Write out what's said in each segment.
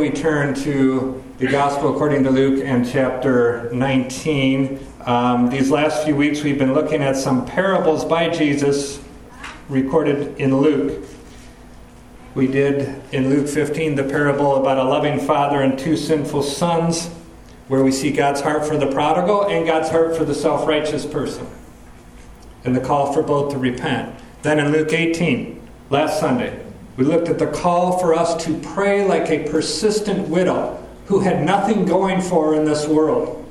we turn to the Gospel according to Luke and chapter 19. These last few weeks we've been looking at some parables by Jesus recorded in Luke. We did in Luke 15 the parable about a loving father and two sinful sons, where we see God's heart for the prodigal and God's heart for the self-righteous person, and the call for both to repent. Then in Luke 18, last Sunday, we looked at the call for us to pray like a persistent widow who had nothing going for her in this world.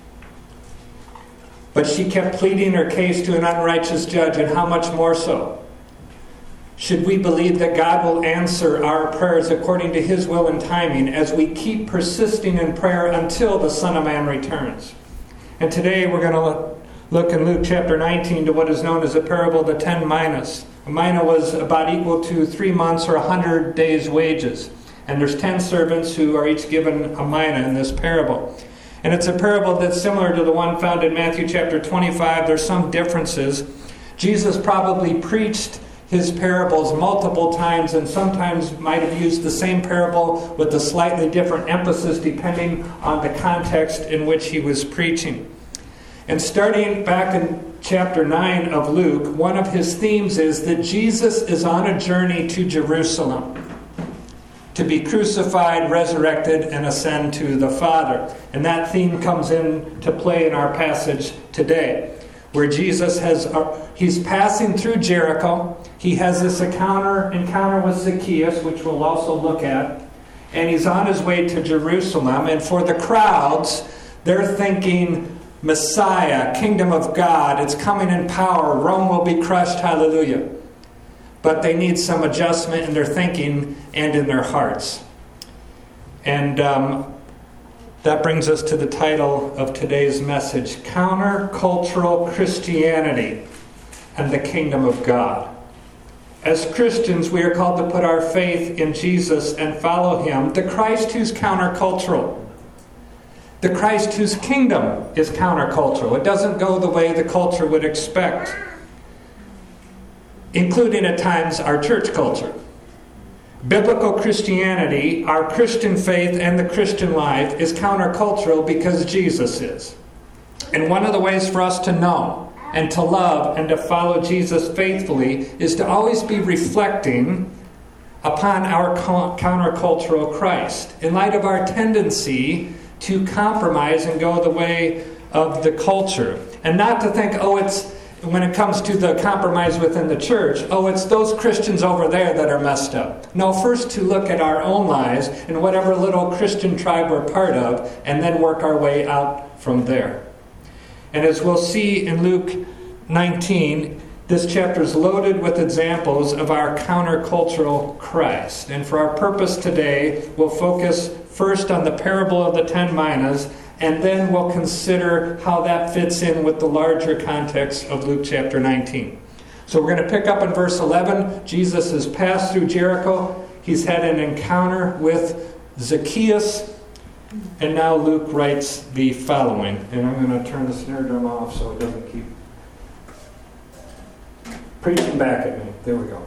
But she kept pleading her case to an unrighteous judge, and how much more so should we believe that God will answer our prayers according to His will and timing as we keep persisting in prayer until the Son of Man returns. And today we're going to look in Luke chapter 19 to what is known as the parable of the 10 minas. A mina was about equal to 3 months or 100 days' wages. And there's 10 servants who are each given a mina in this parable. And it's a parable that's similar to the one found in Matthew chapter 25. There's some differences. Jesus probably preached his parables multiple times, and sometimes might have used the same parable with a slightly different emphasis depending on the context in which he was preaching. And starting back in chapter 9 of Luke, one of his themes is that Jesus is on a journey to Jerusalem to be crucified, resurrected, and ascend to the Father. And that theme comes into play in our passage today, where Jesus he's passing through Jericho. He has this encounter with Zacchaeus, which we'll also look at. And he's on his way to Jerusalem. And for the crowds, they're thinking, Messiah, kingdom of God, it's coming in power. Rome will be crushed, hallelujah. But they need some adjustment in their thinking and in their hearts. And that brings us to the title of today's message, Countercultural Christianity and the Kingdom of God. As Christians, we are called to put our faith in Jesus and follow Him, the Christ who's countercultural. The Christ whose kingdom is countercultural. It doesn't go the way the culture would expect, including at times our church culture. Biblical Christianity, our Christian faith and the Christian life, is countercultural because Jesus is. And one of the ways for us to know and to love and to follow Jesus faithfully is to always be reflecting upon our countercultural Christ in light of our tendency to compromise and go the way of the culture. And not to think, when it comes to the compromise within the church, it's those Christians over there that are messed up. No, first to look at our own lives and whatever little Christian tribe we're part of, and then work our way out from there. And as we'll see in Luke 19, this chapter is loaded with examples of our countercultural Christ. And for our purpose today, we'll focus first on the parable of the 10 minas, and then we'll consider how that fits in with the larger context of Luke chapter 19. So we're going to pick up in verse 11. Jesus has passed through Jericho. He's had an encounter with Zacchaeus. And now Luke writes the following. And I'm going to turn the snare drum off so it doesn't keep preaching back at me. There we go.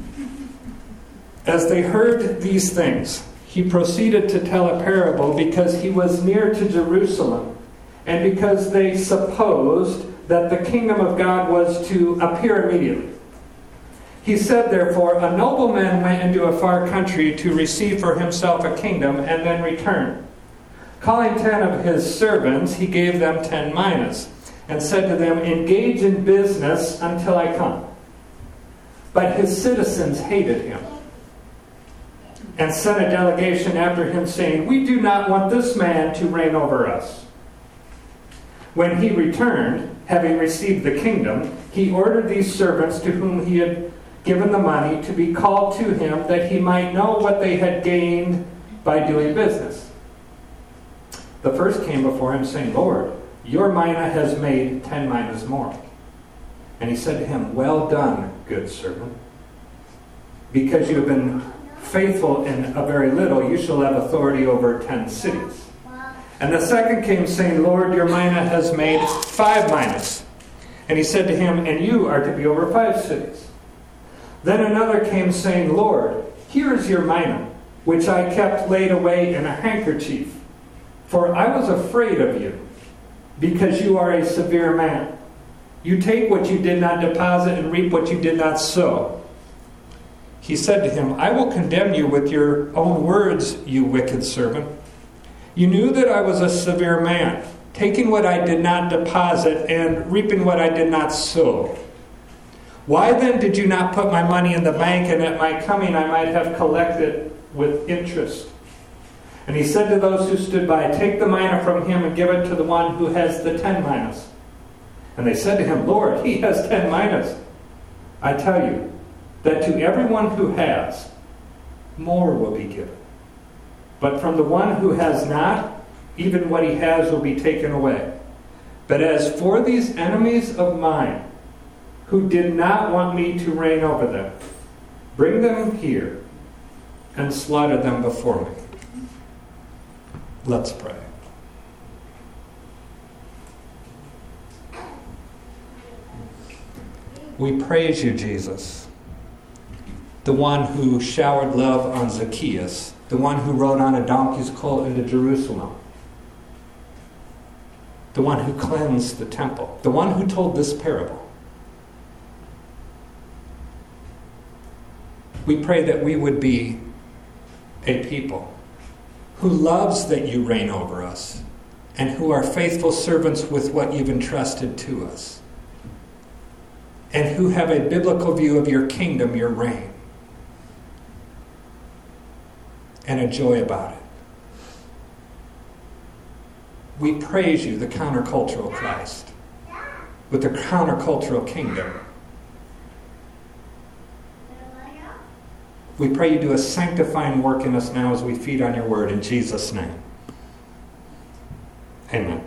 As they heard these things, he proceeded to tell a parable because he was near to Jerusalem, and because they supposed that the kingdom of God was to appear immediately. He said, therefore, a nobleman went into a far country to receive for himself a kingdom and then return. Calling 10 of his servants, he gave them 10 minas, and said to them, engage in business until I come. But his citizens hated him, and sent a delegation after him, saying, we do not want this man to reign over us. When he returned, having received the kingdom, he ordered these servants to whom he had given the money to be called to him, that he might know what they had gained by doing business. The first came before him, saying, Lord, your mina has made 10 minas more. And he said to him, well done, good servant. Because you have been faithful in a very little, you shall have authority over 10 cities. And the second came, saying, Lord, your mina has made 5 minas. And he said to him, and you are to be over 5 cities. Then another came, saying, Lord, here is your mina. which I kept laid away in a handkerchief. For I was afraid of you, because you are a severe man. You take what you did not deposit and reap what you did not sow. He said to him, I will condemn you with your own words, you wicked servant. You knew that I was a severe man, taking what I did not deposit and reaping what I did not sow. Why then did you not put my money in the bank, and at my coming I might have collected with interest? And he said to those who stood by, take the mina from him and give it to the one who has the 10 minas. And they said to him, Lord, he has 10 minas. I tell you that to everyone who has, more will be given. But from the one who has not, even what he has will be taken away. But as for these enemies of mine, who did not want me to reign over them, bring them here and slaughter them before me. Let's pray. We praise you, Jesus, the one who showered love on Zacchaeus, the one who rode on a donkey's colt into Jerusalem, the one who cleansed the temple, the one who told this parable. We pray that we would be a people who loves that you reign over us and who are faithful servants with what you've entrusted to us, and who have a biblical view of your kingdom, your reign, and a joy about it. We praise you, the countercultural Christ, with the countercultural kingdom. We pray you do a sanctifying work in us now as we feed on your word. In Jesus' name. Amen.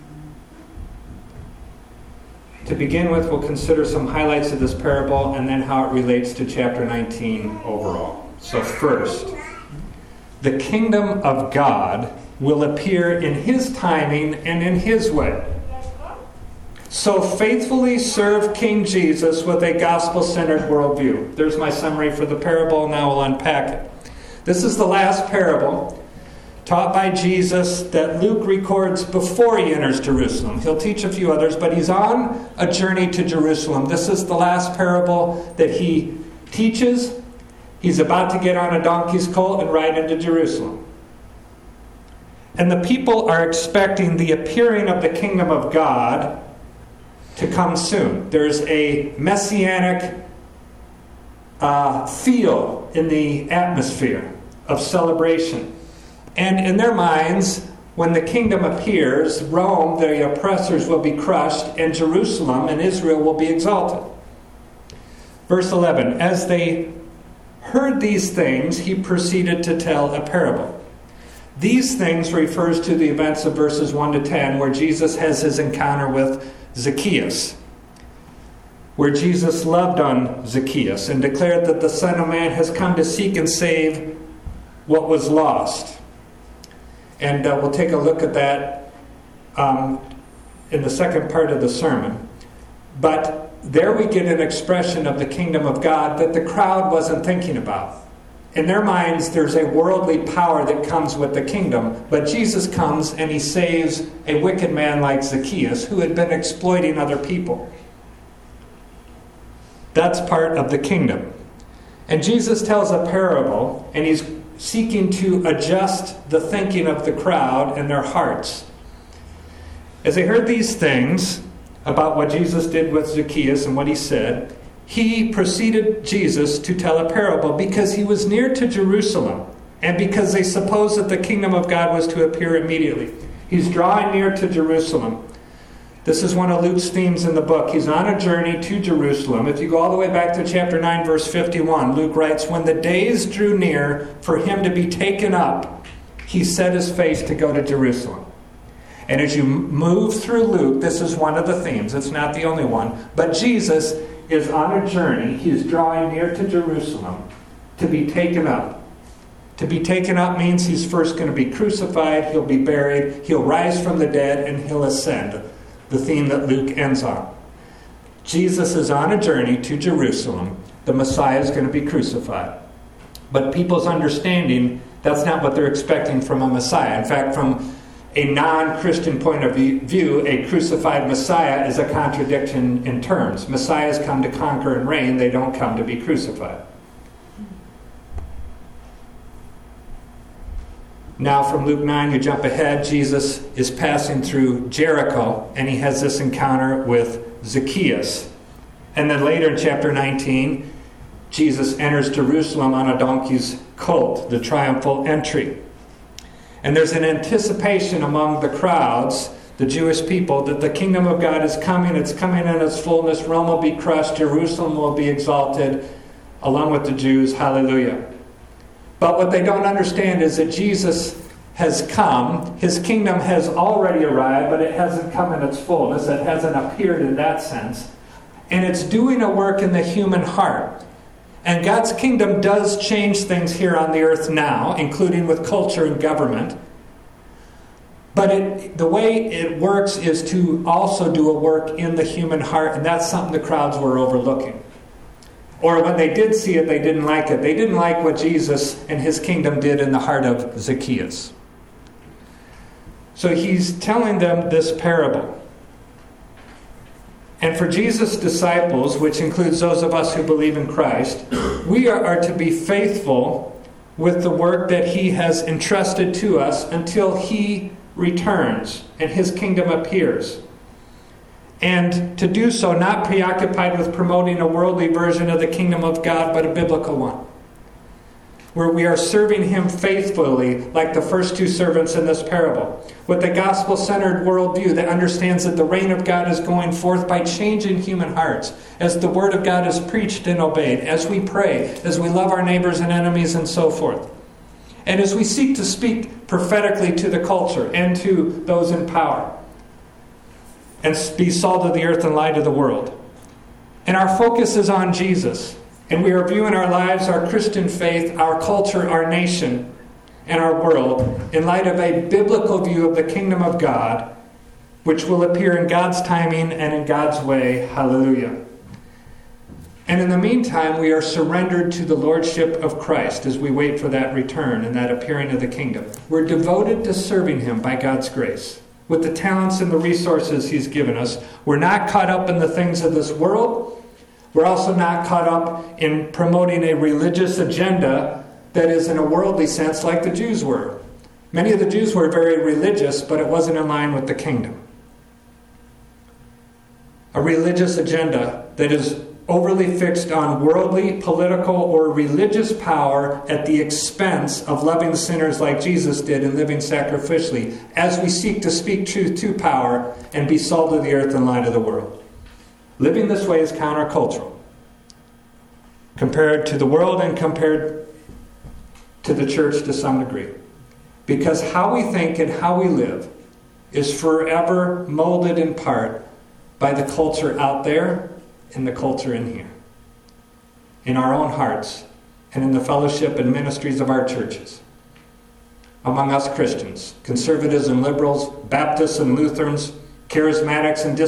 To begin with, we'll consider some highlights of this parable and then how it relates to chapter 19 overall. So first, the kingdom of God will appear in his timing and in his way. So faithfully serve King Jesus with a gospel-centered worldview. There's my summary for the parable. Now we'll unpack it. This is the last parable taught by Jesus that Luke records before he enters Jerusalem. He'll teach a few others, but he's on a journey to Jerusalem. This is the last parable that he teaches. He's about to get on a donkey's colt and ride into Jerusalem. And the people are expecting the appearing of the kingdom of God to come soon. There's a messianic feel in the atmosphere of celebration. And in their minds, when the kingdom appears, Rome, the oppressors, will be crushed, and Jerusalem and Israel will be exalted. Verse 11, as they heard these things, he proceeded to tell a parable. These things refers to the events of verses 1 to 10, where Jesus has his encounter with Zacchaeus, where Jesus loved on Zacchaeus and declared that the Son of Man has come to seek and save what was lost. And we'll take a look at that in the second part of the sermon. But there we get an expression of the kingdom of God that the crowd wasn't thinking about. In their minds, there's a worldly power that comes with the kingdom, but Jesus comes and he saves a wicked man like Zacchaeus who had been exploiting other people. That's part of the kingdom. And Jesus tells a parable, and he's seeking to adjust the thinking of the crowd and their hearts. As they heard these things about what Jesus did with Zacchaeus and what he said, he proceeded, Jesus, to tell a parable because he was near to Jerusalem and because they supposed that the kingdom of God was to appear immediately. He's drawing near to Jerusalem. This is one of Luke's themes in the book. He's on a journey to Jerusalem. If you go all the way back to chapter 9, verse 51, Luke writes, when the days drew near for him to be taken up, he set his face to go to Jerusalem. And as you move through Luke, this is one of the themes. It's not the only one. But Jesus is on a journey. He's drawing near to Jerusalem to be taken up. To be taken up means he's first going to be crucified, he'll be buried, he'll rise from the dead, and he'll ascend. The theme that Luke ends on. Jesus is on a journey to Jerusalem. The Messiah is going to be crucified. But people's understanding, that's not what they're expecting from a Messiah. In fact, from a non-Christian point of view, a crucified Messiah is a contradiction in terms. Messiahs come to conquer and reign. They don't come to be crucified. Now from Luke 9, you jump ahead. Jesus is passing through Jericho, and he has this encounter with Zacchaeus. And then later in chapter 19, Jesus enters Jerusalem on a donkey's colt, the triumphal entry. And there's an anticipation among the crowds, the Jewish people, that the kingdom of God is coming. It's coming in its fullness. Rome will be crushed. Jerusalem will be exalted along with the Jews. Hallelujah. But what they don't understand is that Jesus has come. His kingdom has already arrived, but it hasn't come in its fullness. It hasn't appeared in that sense. And it's doing a work in the human heart. And God's kingdom does change things here on the earth now, including with culture and government. But the way it works is to also do a work in the human heart, and that's something the crowds were overlooking. Or when they did see it, they didn't like it. They didn't like what Jesus and his kingdom did in the heart of Zacchaeus. So he's telling them this parable. And for Jesus' disciples, which includes those of us who believe in Christ, we are to be faithful with the work that he has entrusted to us until he returns and his kingdom appears. And to do so, not preoccupied with promoting a worldly version of the kingdom of God, but a biblical one, where we are serving him faithfully like the first two servants in this parable, with a gospel-centered worldview that understands that the reign of God is going forth by changing human hearts as the word of God is preached and obeyed, as we pray, as we love our neighbors and enemies and so forth, and as we seek to speak prophetically to the culture and to those in power, and be salt of the earth and light of the world. And our focus is on Jesus. And we are viewing our lives, our Christian faith, our culture, our nation, and our world in light of a biblical view of the kingdom of God, which will appear in God's timing and in God's way. Hallelujah. And in the meantime, we are surrendered to the lordship of Christ as we wait for that return and that appearing of the kingdom. We're devoted to serving him by God's grace, with the talents and the resources he's given us. We're not caught up in the things of this world. We're also not caught up in promoting a religious agenda that is in a worldly sense like the Jews were. Many of the Jews were very religious, but it wasn't in line with the kingdom. A religious agenda that is overly fixed on worldly, political, or religious power at the expense of loving sinners like Jesus did and living sacrificially as we seek to speak truth to power and be salt of the earth and light of the world. Living this way is countercultural compared to the world and compared to the church to some degree. Because how we think and how we live is forever molded in part by the culture out there and the culture in here, in our own hearts, and in the fellowship and ministries of our churches. Among us Christians, conservatives and liberals, Baptists and Lutherans, charismatics and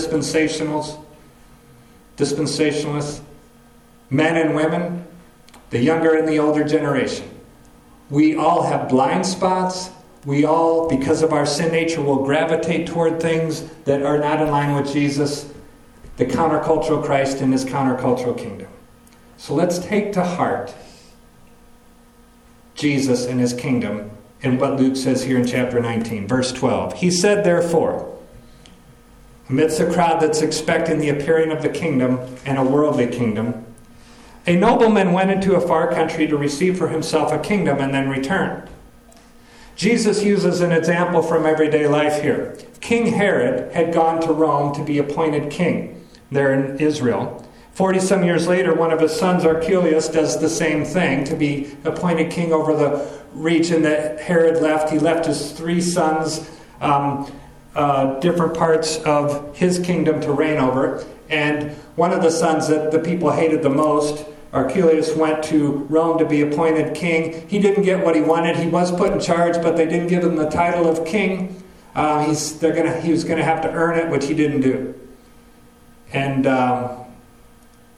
dispensationalists, men and women, the younger and the older generation. We all have blind spots. We all, because of our sin nature, will gravitate toward things that are not in line with Jesus, the countercultural Christ and his countercultural kingdom. So let's take to heart Jesus and his kingdom and what Luke says here in chapter 19, verse 12. He said, therefore, amidst a crowd that's expecting the appearing of the kingdom and a worldly kingdom, a nobleman went into a far country to receive for himself a kingdom and then return. Jesus uses an example from everyday life here. King Herod had gone to Rome to be appointed king there in Israel. 40-some years later, one of his sons, Archelaus, does the same thing to be appointed king over the region that Herod left. He left his 3 sons, different parts of his kingdom to reign over. And one of the sons that the people hated the most, Archelaus, went to Rome to be appointed king. He didn't get what he wanted. He was put in charge, but they didn't give him the title of king. He was going to have to earn it, which he didn't do. And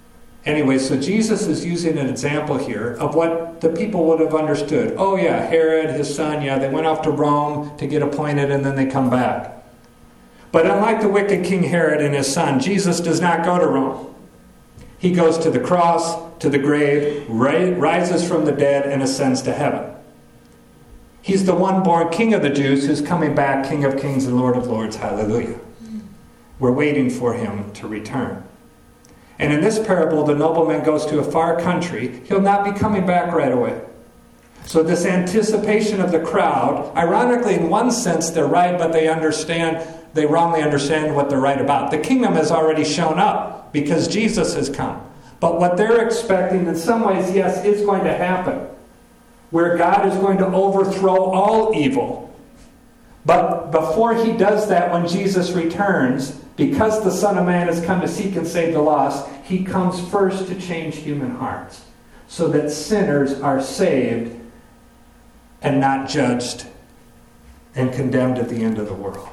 Anyway, so Jesus is using an example here of what the people would have understood. Oh yeah, Herod, his son, yeah, they went off to Rome to get appointed and then they come back. But unlike the wicked King Herod and his son, Jesus does not go to Rome. He goes to the cross, to the grave, rises from the dead, and ascends to heaven. He's the one born King of the Jews who's coming back, King of kings and Lord of lords. Hallelujah. We're waiting for him to return. And in this parable, the nobleman goes to a far country. He'll not be coming back right away. So this anticipation of the crowd, ironically, in one sense, they're right, but they wrongly understand what they're right about. The kingdom has already shown up because Jesus has come. But what they're expecting, in some ways, yes, is going to happen, where God is going to overthrow all evil. But before he does that, when Jesus returns, because the Son of Man has come to seek and save the lost, he comes first to change human hearts so that sinners are saved and not judged and condemned at the end of the world.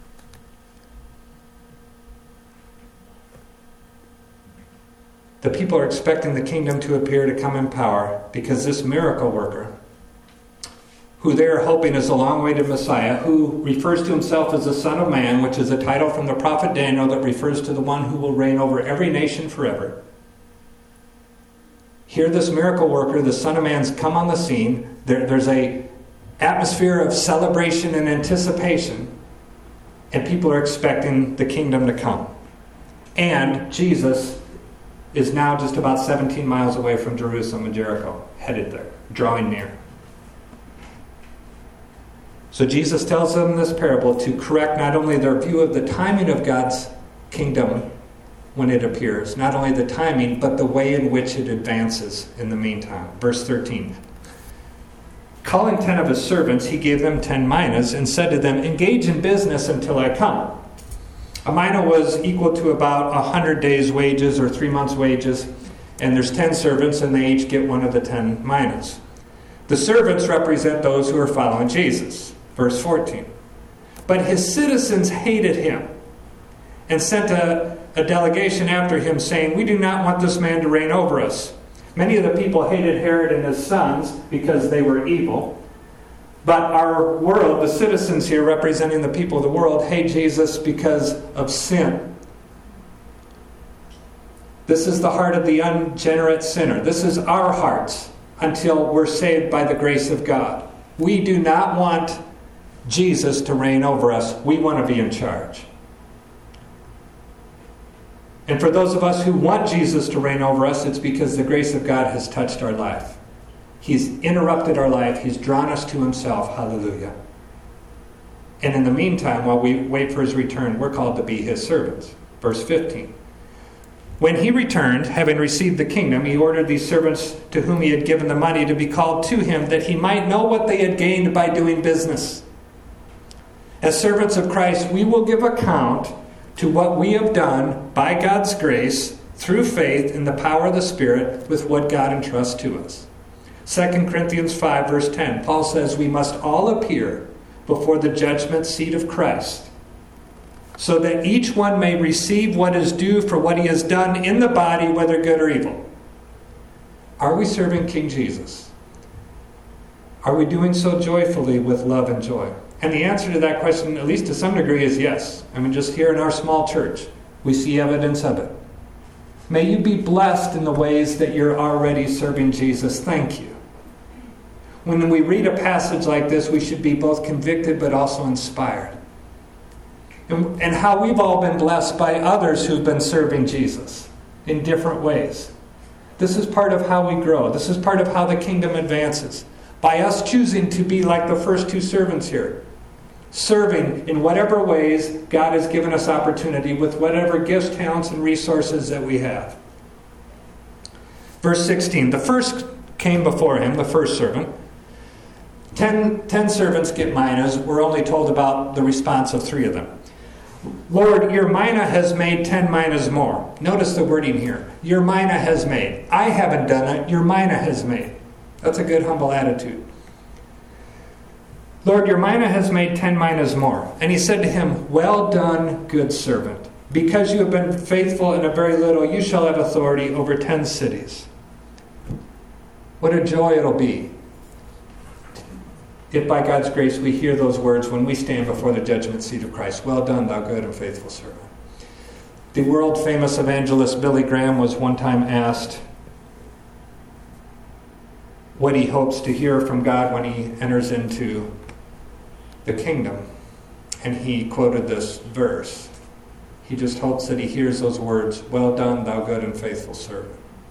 The people are expecting the kingdom to appear, to come in power, because this miracle worker, who they are hoping is the long-awaited Messiah, who refers to himself as the Son of Man, which is a title from the prophet Daniel that refers to the one who will reign over every nation forever. Here this miracle worker, the Son of Man's come on the scene. There's an atmosphere of celebration and anticipation, and people are expecting the kingdom to come. And Jesus is now just about 17 miles away from Jerusalem and Jericho, headed there, drawing near. So Jesus tells them this parable to correct not only their view of the timing of God's kingdom when it appears, not only the timing, but the way in which it advances in the meantime. Verse 13. Calling 10 of his servants, he gave them 10 minas and said to them, engage in business until I come. A mina was equal to about 100 days' wages or 3 months' wages, and there's 10 servants and they each get one of the 10 minas. The servants represent those who are following Jesus. Verse 14. But his citizens hated him and sent a delegation after him, saying, we do not want this man to reign over us. Many of the people hated Herod and his sons because they were evil. But our world, the citizens here representing the people of the world, hate Jesus because of sin. This is the heart of the unregenerate sinner. This is our hearts until we're saved by the grace of God. We do not want Jesus to reign over us. We want to be in charge. And for those of us who want Jesus to reign over us, it's because the grace of God has touched our life. He's interrupted our life. He's drawn us to himself. Hallelujah. And in the meantime, while we wait for his return, we're called to be his servants. Verse 15. When he returned, having received the kingdom, he ordered these servants to whom he had given the money to be called to him, that he might know what they had gained by doing business. As servants of Christ, we will give account to what we have done by God's grace through faith in the power of the Spirit with what God entrusts to us. 2 Corinthians 5 verse 10, Paul says we must all appear before the judgment seat of Christ, so that each one may receive what is due for what he has done in the body, whether good or evil. Are we serving King Jesus? Are we doing so joyfully with love and joy? And the answer to that question, at least to some degree, is yes. I mean, just here in our small church, we see evidence of it. May you be blessed in the ways that you're already serving Jesus. Thank you. When we read a passage like this, we should be both convicted but also inspired. And how we've all been blessed by others who've been serving Jesus in different ways. This is part of how we grow. This is part of how the kingdom advances. By us choosing to be like the first two servants here. Serving in whatever ways God has given us opportunity with whatever gifts, talents, and resources that we have. Verse 16. The first came before him, the first servant. 10 servants get minas. We're only told about the response of 3 of them. Lord, your mina has made 10 minas more. Notice the wording here. Your mina has made. I haven't done it. Your mina has made. That's a good, humble attitude. Lord, your mina has made 10 minas more. And he said to him, well done, good servant. Because you have been faithful in a very little, you shall have authority over 10 cities. What a joy it'll be if by God's grace we hear those words when we stand before the judgment seat of Christ. Well done, thou good and faithful servant. The world-famous evangelist Billy Graham was one time asked what he hopes to hear from God when he enters into the kingdom. And he quoted this verse. He just hopes that he hears those words, well done, thou good and faithful servant.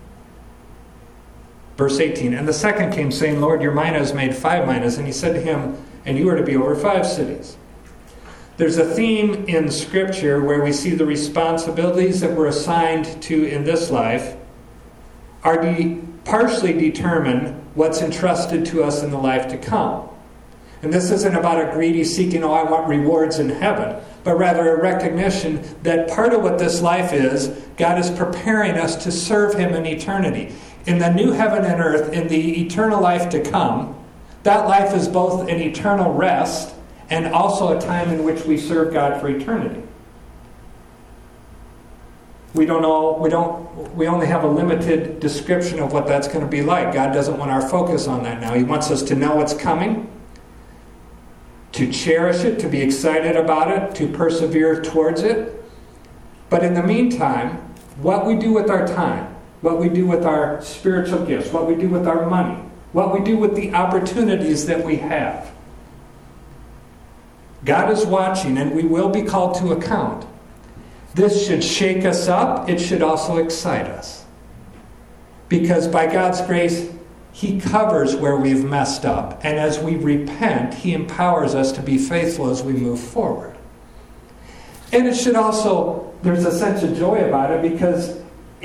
Verse 18, and the second came, saying, Lord, your mina has made 5 minas. And he said to him, and you are to be over 5 cities. There's a theme in Scripture where we see the responsibilities that we're assigned to in this life are partially determine what's entrusted to us in the life to come. And this isn't about a greedy seeking, I want rewards in heaven, but rather a recognition that part of what this life is, God is preparing us to serve Him in eternity. In the new heaven and earth, in the eternal life to come, that life is both an eternal rest and also a time in which we serve God for eternity. We don't know, we only have a limited description of what that's going to be like. God doesn't want our focus on that now. He wants us to know what's coming, to cherish it, to be excited about it, to persevere towards it. But in the meantime, what we do with our time, what we do with our spiritual gifts, what we do with our money, what we do with the opportunities that we have. God is watching, and we will be called to account. This should shake us up. It should also excite us. Because by God's grace, He covers where we've messed up. And as we repent, He empowers us to be faithful as we move forward. And it should also, there's a sense of joy about it, because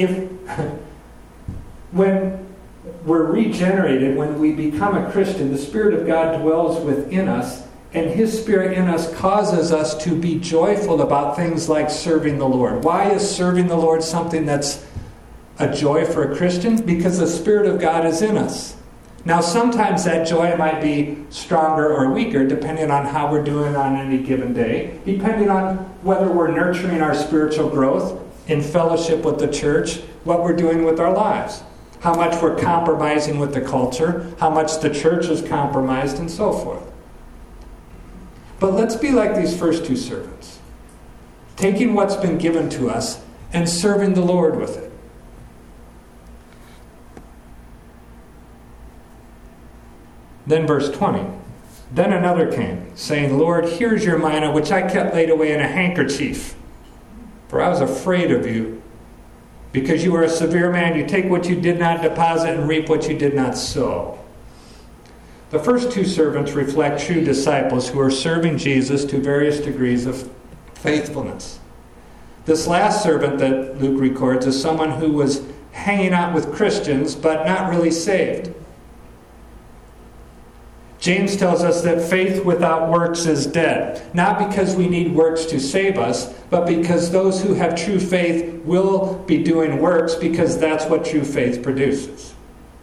when we're regenerated, when we become a Christian, the Spirit of God dwells within us, and His Spirit in us causes us to be joyful about things like serving the Lord. Why is serving the Lord something that's a joy for a Christian? Because the Spirit of God is in us. Now, sometimes that joy might be stronger or weaker, depending on how we're doing on any given day, depending on whether we're nurturing our spiritual growth in fellowship with the church, what we're doing with our lives, how much we're compromising with the culture, how much the church is compromised, and so forth. But let's be like these first 2 servants, taking what's been given to us and serving the Lord with it. Then verse 20, then another came, saying, Lord, here's your mina, which I kept laid away in a handkerchief, for I was afraid of you, because you are a severe man. You take what you did not deposit and reap what you did not sow. The first 2 servants reflect true disciples who are serving Jesus to various degrees of faithfulness. This last servant that Luke records is someone who was hanging out with Christians but not really saved. James tells us that faith without works is dead. Not because we need works to save us, but because those who have true faith will be doing works, because that's what true faith produces.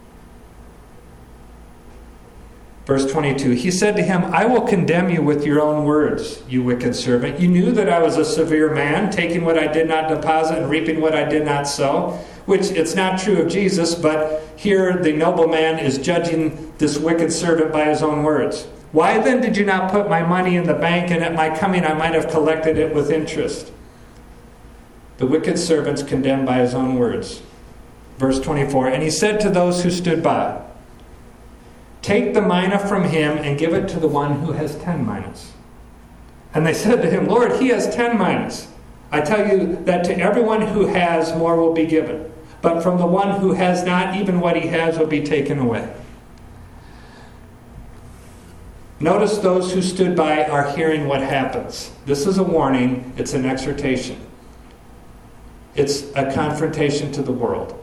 Verse 22, he said to him, I will condemn you with your own words, you wicked servant. You knew that I was a severe man, taking what I did not deposit and reaping what I did not sow. Which it's not true of Jesus, but here the nobleman is judging this wicked servant by his own words. Why then did you not put my money in the bank, and at my coming I might have collected it with interest? The wicked servant's condemned by his own words. Verse 24, and he said to those who stood by, take the mina from him and give it to the one who has 10 minas. And they said to him, Lord, he has 10 minas. I tell you that to everyone who has, more will be given. But from the one who has not, even what he has will be taken away. Notice those who stood by are hearing what happens. This is a warning. It's an exhortation. It's a confrontation to the world.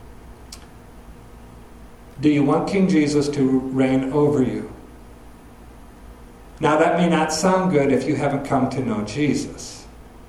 Do you want King Jesus to reign over you? Now that may not sound good if you haven't come to know Jesus.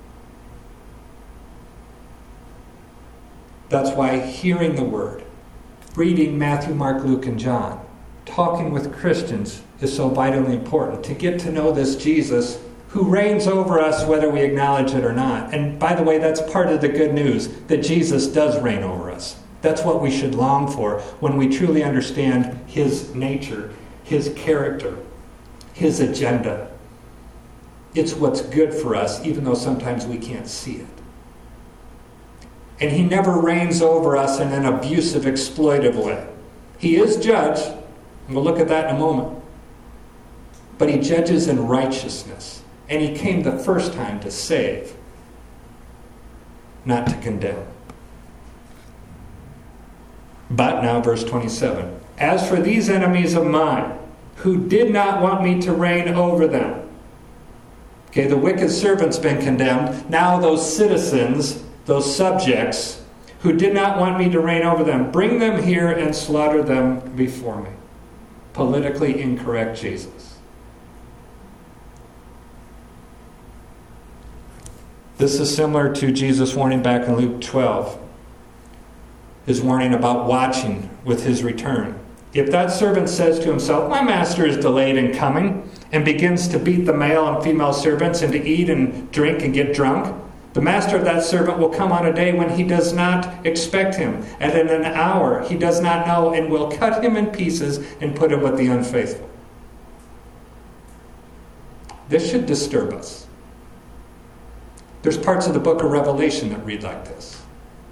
That's why hearing the Word, reading Matthew, Mark, Luke, and John, talking with Christians is so vitally important. To get to know this Jesus who reigns over us whether we acknowledge it or not. And by the way, that's part of the good news, that Jesus does reign over us. That's what we should long for when we truly understand his nature, his character, his agenda. It's what's good for us, even though sometimes we can't see it. And he never reigns over us in an abusive, exploitive way. He is judge, and we'll look at that in a moment. But he judges in righteousness. And he came the first time to save, not to condemn. But now verse 27. As for these enemies of mine, who did not want me to reign over them. Okay, the wicked servant's been condemned. Now those citizens, those subjects, who did not want me to reign over them, bring them here and slaughter them before me. Politically incorrect Jesus. This is similar to Jesus' warning back in Luke 12. His warning about watching with his return. If that servant says to himself, my master is delayed in coming, and begins to beat the male and female servants and to eat and drink and get drunk, the master of that servant will come on a day when he does not expect him, and in an hour he does not know, and will cut him in pieces and put him with the unfaithful. This should disturb us. There's parts of the book of Revelation that read like this.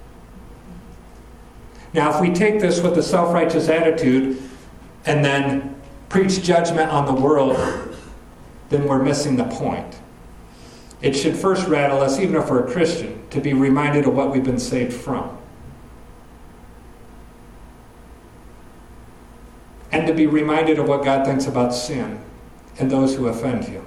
Now, if we take this with a self-righteous attitude and then preach judgment on the world, then we're missing the point. It should first rattle us, even if we're a Christian, to be reminded of what we've been saved from. And to be reminded of what God thinks about sin and those who offend him.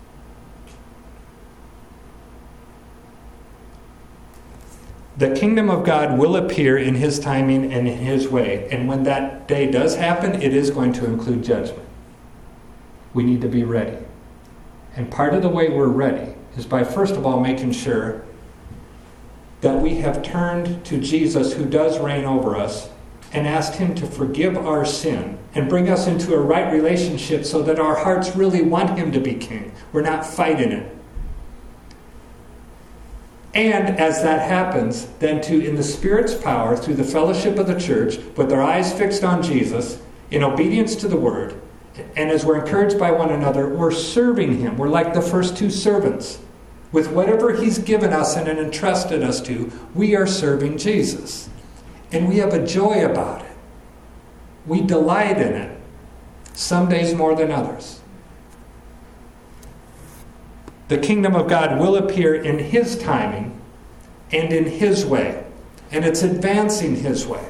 The kingdom of God will appear in his timing and in his way. And when that day does happen, it is going to include judgment. We need to be ready. And part of the way we're ready is by, first of all, making sure that we have turned to Jesus, who does reign over us, and asked him to forgive our sin and bring us into a right relationship so that our hearts really want him to be king. We're not fighting it. And as that happens, then to, in the Spirit's power, through the fellowship of the church, with our eyes fixed on Jesus, in obedience to the Word, and as we're encouraged by one another, we're serving him. We're like the first two servants. With whatever he's given us and entrusted us to, we are serving Jesus. And we have a joy about it. We delight in it. Some days more than others. The kingdom of God will appear in his timing and in his way. And it's advancing his way.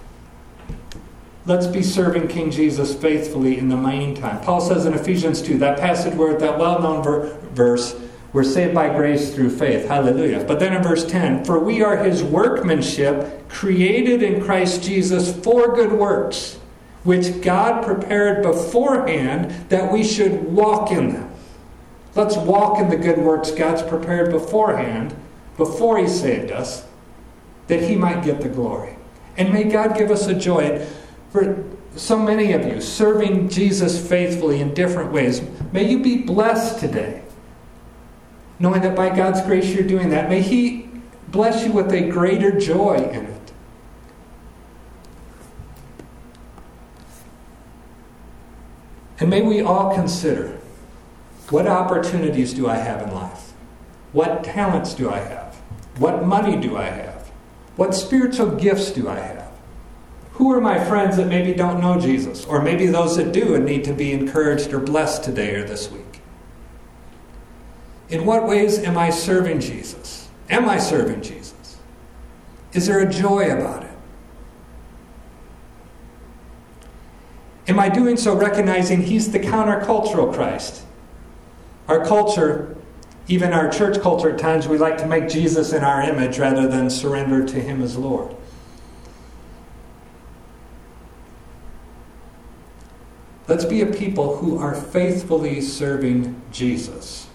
Let's be serving King Jesus faithfully in the meantime. Paul says in Ephesians 2, that passage where that well-known verse, we're saved by grace through faith. Hallelujah. But then in verse 10, for we are his workmanship, created in Christ Jesus for good works, which God prepared beforehand that we should walk in them. Let's walk in the good works God's prepared beforehand, before he saved us, that he might get the glory. And may God give us a joy. For so many of you, serving Jesus faithfully in different ways, may you be blessed today, knowing that by God's grace you're doing that. May he bless you with a greater joy in it. And may we all consider, what opportunities do I have in life? What talents do I have? What money do I have? What spiritual gifts do I have? Who are my friends that maybe don't know Jesus? Or maybe those that do and need to be encouraged or blessed today or this week? In what ways am I serving Jesus? Am I serving Jesus? Is there a joy about it? Am I doing so recognizing he's the countercultural Christ? Our culture, even our church culture at times, we like to make Jesus in our image rather than surrender to him as Lord. Let's be a people who are faithfully serving Jesus,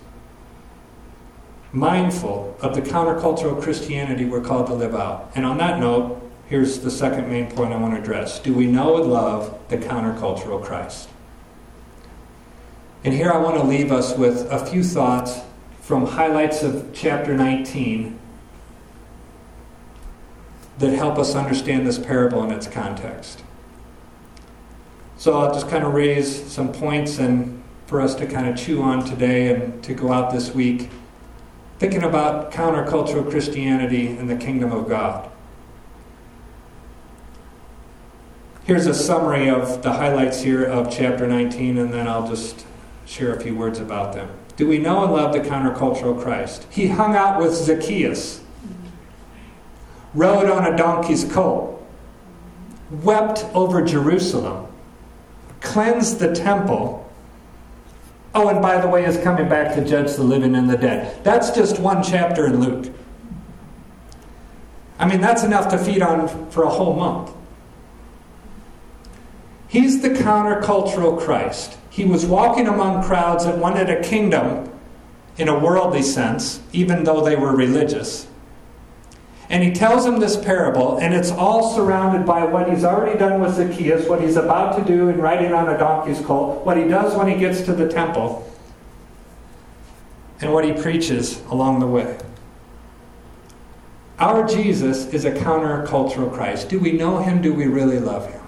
mindful of the countercultural Christianity we're called to live out. And on that note, here's the second main point I want to address. Do we know and love the countercultural Christ? And here I want to leave us with a few thoughts from highlights of chapter 19 that help us understand this parable in its context. So I'll just kind of raise some points and for us to kind of chew on today and to go out this week thinking about countercultural Christianity and the kingdom of God. Here's a summary of the highlights here of chapter 19, and then I'll just share a few words about them. Do we know and love the countercultural Christ? He hung out with Zacchaeus, rode on a donkey's colt, wept over Jerusalem, cleansed the temple. Oh, and by the way, is coming back to judge the living and the dead. That's just one chapter in Luke. I mean, that's enough to feed on for a whole month. He's the countercultural Christ. He was walking among crowds that wanted a kingdom in a worldly sense, even though they were religious. And he tells them this parable, and it's all surrounded by what he's already done with Zacchaeus, what he's about to do in riding on a donkey's colt, what he does when he gets to the temple, and what he preaches along the way. Our Jesus is a countercultural Christ. Do we know him? Do we really love him?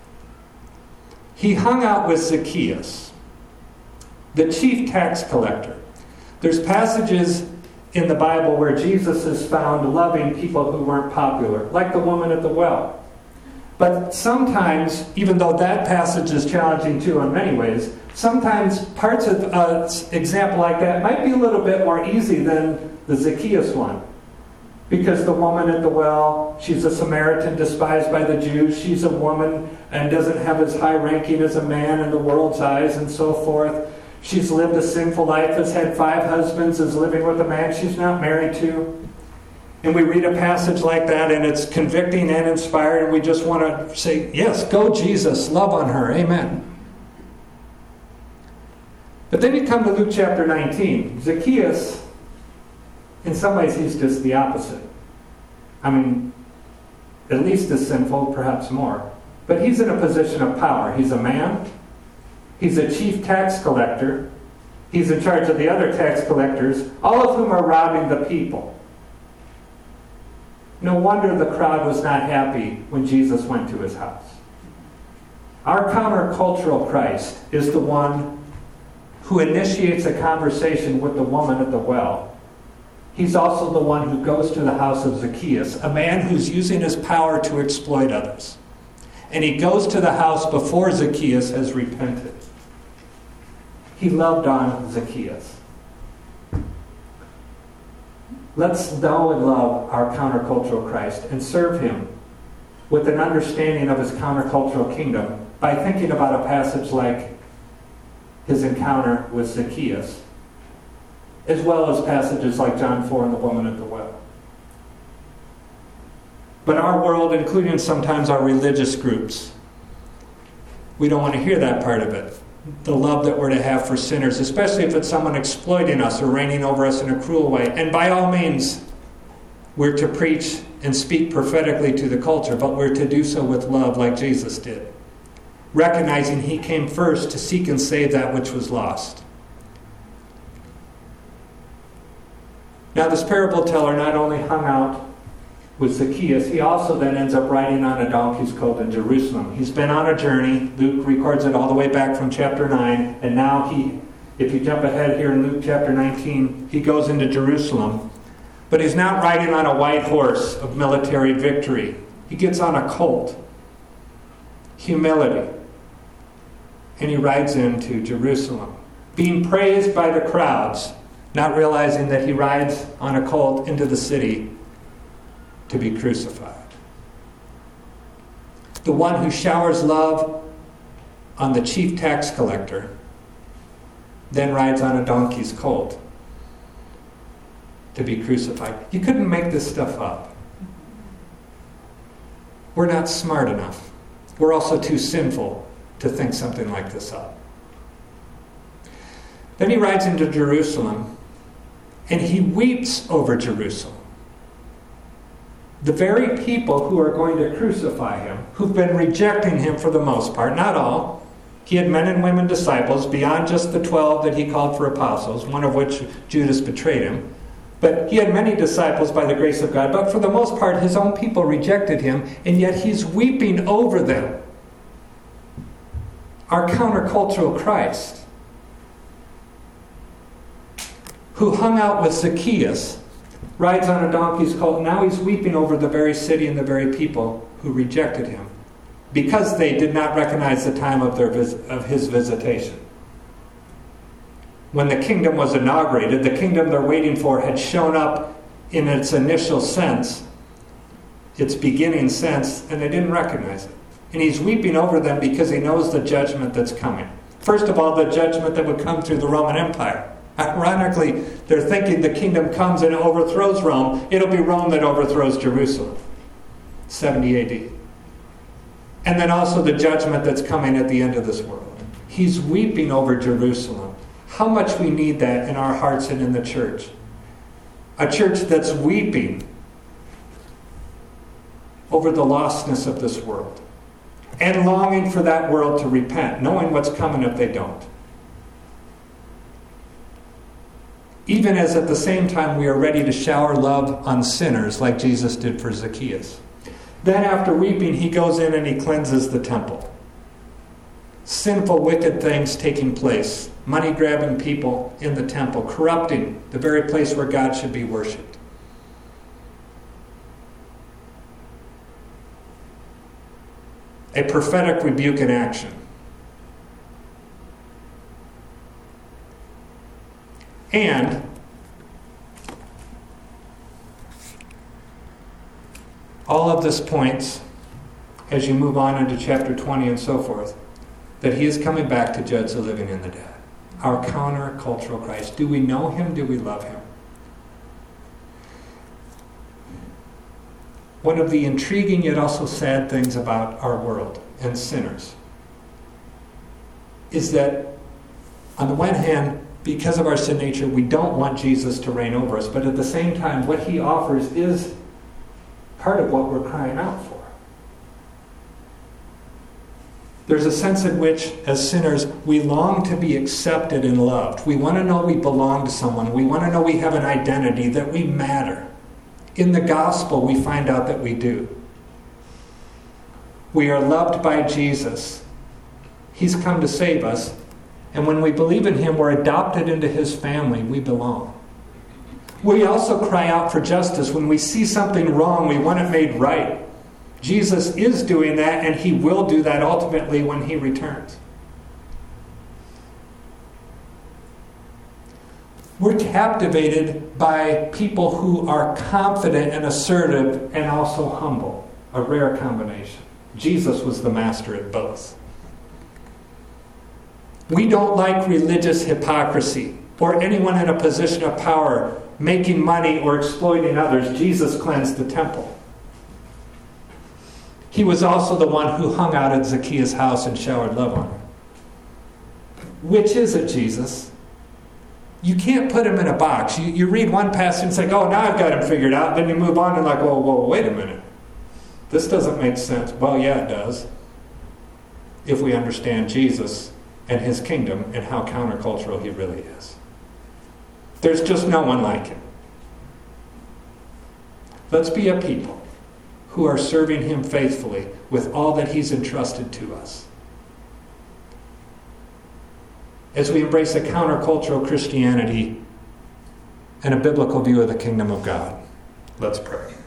He hung out with Zacchaeus, the chief tax collector. There's passages in the Bible where Jesus is found loving people who weren't popular, like the woman at the well. But sometimes, even though that passage is challenging too in many ways, sometimes parts of an example like that might be a little bit more easy than the Zacchaeus one. Because the woman at the well, she's a Samaritan despised by the Jews. She's a woman and doesn't have as high ranking as a man in the world's eyes and so forth. She's lived a sinful life, has had 5 husbands, is living with a man she's not married to. And we read a passage like that and it's convicting and inspiring, and we just want to say, yes, go Jesus, love on her, amen. But then you come to Luke chapter 19. Zacchaeus, in some ways, he's just the opposite. I mean, at least as sinful, perhaps more. But he's in a position of power. He's a man. He's a chief tax collector. He's in charge of the other tax collectors, all of whom are robbing the people. No wonder the crowd was not happy when Jesus went to his house. Our countercultural Christ is the one who initiates a conversation with the woman at the well. He's also the one who goes to the house of Zacchaeus, a man who's using his power to exploit others. And he goes to the house before Zacchaeus has repented. He loved on Zacchaeus. Let's know and love our countercultural Christ and serve him with an understanding of his countercultural kingdom by thinking about a passage like his encounter with Zacchaeus, as well as passages like John 4 and the woman at the well. But our world, including sometimes our religious groups, we don't want to hear that part of it. The love that we're to have for sinners, especially if it's someone exploiting us or reigning over us in a cruel way. And by all means, we're to preach and speak prophetically to the culture, but we're to do so with love like Jesus did, recognizing he came first to seek and save that which was lost. Now, this parable teller not only hung out with Zacchaeus, he also then ends up riding on a donkey's colt in Jerusalem. He's been on a journey. Luke records it all the way back from chapter 9. And now if you jump ahead here in Luke chapter 19, he goes into Jerusalem. But he's not riding on a white horse of military victory. He gets on a colt. Humility. And he rides into Jerusalem, being praised by the crowds, not realizing that he rides on a colt into the city to be crucified. The one who showers love on the chief tax collector then rides on a donkey's colt to be crucified. You couldn't make this stuff up. We're not smart enough. We're also too sinful to think something like this up. Then he rides into Jerusalem and he weeps over Jerusalem. The very people who are going to crucify him, who've been rejecting him for the most part, not all. He had men and women disciples beyond just the 12 that he called for apostles, one of which Judas betrayed him. But he had many disciples by the grace of God. But for the most part, his own people rejected him, and yet he's weeping over them. Our countercultural Christ, who hung out with Zacchaeus, rides on a donkey's colt. Now he's weeping over the very city and the very people who rejected him because they did not recognize the time of his visitation. When the kingdom was inaugurated, the kingdom they're waiting for had shown up in its initial sense, its beginning sense, and they didn't recognize it. And he's weeping over them because he knows the judgment that's coming. First of all, the judgment that would come through the Roman Empire. Ironically, they're thinking the kingdom comes and overthrows Rome. It'll be Rome that overthrows Jerusalem. 70 AD. And then also the judgment that's coming at the end of this world. He's weeping over Jerusalem. How much we need that in our hearts and in the church. A church that's weeping over the lostness of this world. And longing for that world to repent, knowing what's coming if they don't. Even as at the same time we are ready to shower love on sinners like Jesus did for Zacchaeus. Then after weeping, he goes in and he cleanses the temple. Sinful, wicked things taking place. Money-grabbing people in the temple, corrupting the very place where God should be worshipped. A prophetic rebuke in action. And all of this points, as you move on into chapter 20 and so forth, that he is coming back to judge the living and the dead. Our counter-cultural Christ. Do we know him? Do we love him? One of the intriguing yet also sad things about our world and sinners is that, on the one hand, because of our sin nature, we don't want Jesus to reign over us. But at the same time, what he offers is part of what we're crying out for. There's a sense in which, as sinners, we long to be accepted and loved. We want to know we belong to someone. We want to know we have an identity, that we matter. In the gospel, we find out that we do. We are loved by Jesus. He's come to save us. And when we believe in him, we're adopted into his family. We belong. We also cry out for justice. When we see something wrong, we want it made right. Jesus is doing that, and he will do that ultimately when he returns. We're captivated by people who are confident and assertive and also humble. A rare combination. Jesus was the master at both. We don't like religious hypocrisy or anyone in a position of power making money or exploiting others. Jesus cleansed the temple. He was also the one who hung out at Zacchaeus' house and showered love on him. Which is it, Jesus? You can't put him in a box. You read one passage and say, oh, now I've got him figured out. Then you move on and like, oh, whoa, wait a minute. This doesn't make sense. Well, yeah, it does. If we understand Jesus and his kingdom and how countercultural he really is. There's just no one like him. Let's be a people who are serving him faithfully with all that he's entrusted to us. As we embrace a countercultural Christianity and a biblical view of the kingdom of God. Let's pray.